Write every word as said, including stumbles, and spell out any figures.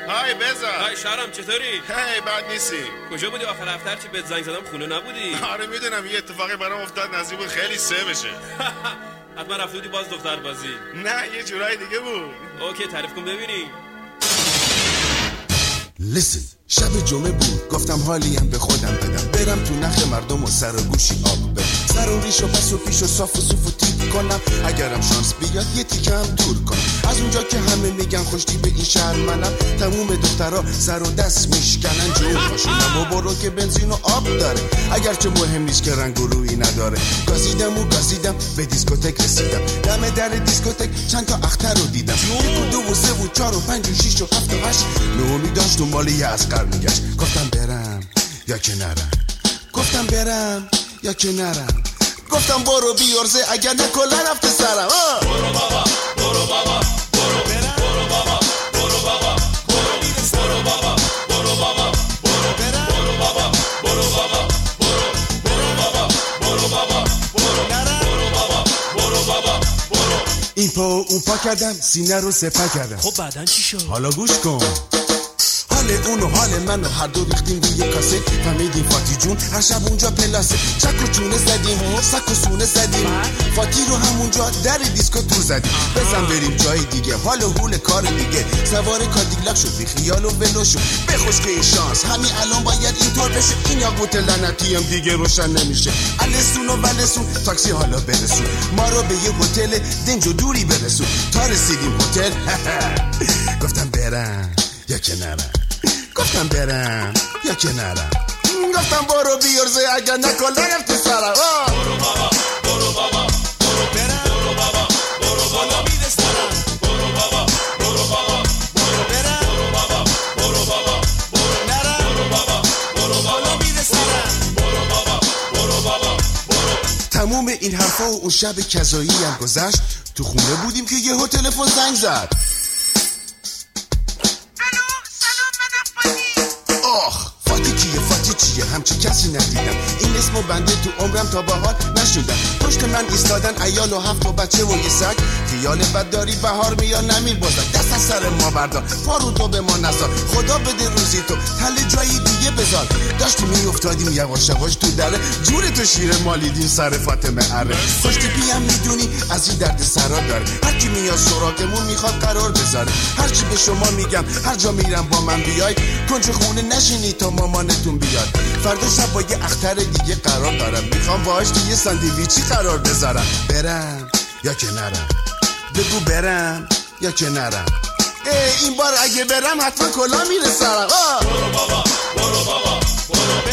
های بزن. های شهرام چطوری؟ هی بد نیستی. کجا بودی آخر هفته هرچی بهت زنگ زدم خونه نبودی؟ آره میدونم یه اتفاقی برام افتاد نزدیک بود خیلی سه بشه. حتما رفته بودی باز دختر بازی. نه یه جورای دیگه بود. اوکی تعریف کن ببینی. Listen. شب جمعه بود گفتم حالیم به خودم بدم برم تو نخ مردم و سر و گوشی آب بدم سر و ریش و پس و پیش و صاف و صوف و تیپ کنم اگرم شانس بیاد یه تیکم دور کنم از اونجا که همه میگن خوشتی به این شهر منم تموم دخترها سر و دست میشکنن جور ماشینم و برو که بنزین و آب داره اگرچه مهم نیست که رنگ و روی نداره گازیدم و گازیدم به دیسکوتک رسیدم دم در دیسکوتک چند تا اختر رو دیدم یک و دو و سه و چار و پنج و شیش و هفت و هشت نهمی داشت و مالی از میگشت گفتم برم یا که نرم گفتم برم یا که نرم گفتم برو بیارزه اگر نکلا رفته سرم برو بابا برو بابا برو برو بابا برو بابا برو برو بابا برو بابا برو برو بابا برو بابا برو برو بابا برو بابا برو بابا برو بابا برو این پا اون پا کردم سینه رو سپر کردم خب بعدن چی شد؟ حالا گوش کن حال اون و حال من و هر دو ریختیم روی کاسه فهمیدیم فاتی جون هر شب اونجا پلاسه چک و چونه زدیم سک و سونه زدیم فاتی رو همونجا در دیسکو تو زدیم بزن بریم جای دیگه حال و حول کار دیگه سوار کادیلاک شد بی خیال و ولو شد بخوش که این شانس همین الان باید اینطور بشه این یاقوت لعنتی هم دیگه روشن نمیشه السون و ولسون تاکسی حالا برسون ما رو به یه هتل دنج و دوری برسون تا رسیدیم هتل گفتم برم یا که نرم گفتم برم یا که نرم گفتم برو بیارزه اگر نکلا رفته سرم برو بابا برو بابا برو برم برو بابا برو بالا میده سرم برو بابا برو بابا برو برم برو بابا برو بابا برو نرم برو بابا برو بالا میده سرم برو بابا برو بابا برو تموم این حرفا و اون شب کذایی هم گذشت تو خونه بودیم که یه تلفن زنگ زد همچه کسی ندیدم این اسمو بنده تو عمرم تا بهار نشدم پشت من ایستادن عیال و هفت و بچه و یه سگ خیال بد داری بهار میاد نمیر بازد دست از سر ما بردار پارو تو به ما نزار خدا بده روزی تو تله جایی دیگه بذار داشتی میافتادیم یواش یواش تو دره جور تو شیر مالیدیم سر فاطمه اره خوش تیپی هم میدونی از این درد سرا داره هرکی میاد سراغمون میخواد قرار بذاره هرچی به شما میگم هر جا میرم با من بیای کنج خونه نشینی تا مامانتون بیاد فردا شب با یه اختر دیگه قرار دارم میخوام باهاش تو یه ساندویچی قرار بذارم برم یا که نرم بگو برم یا که نرم ای این بار اگه برم حتما کلا میره سرم برو بابا برو بابا برو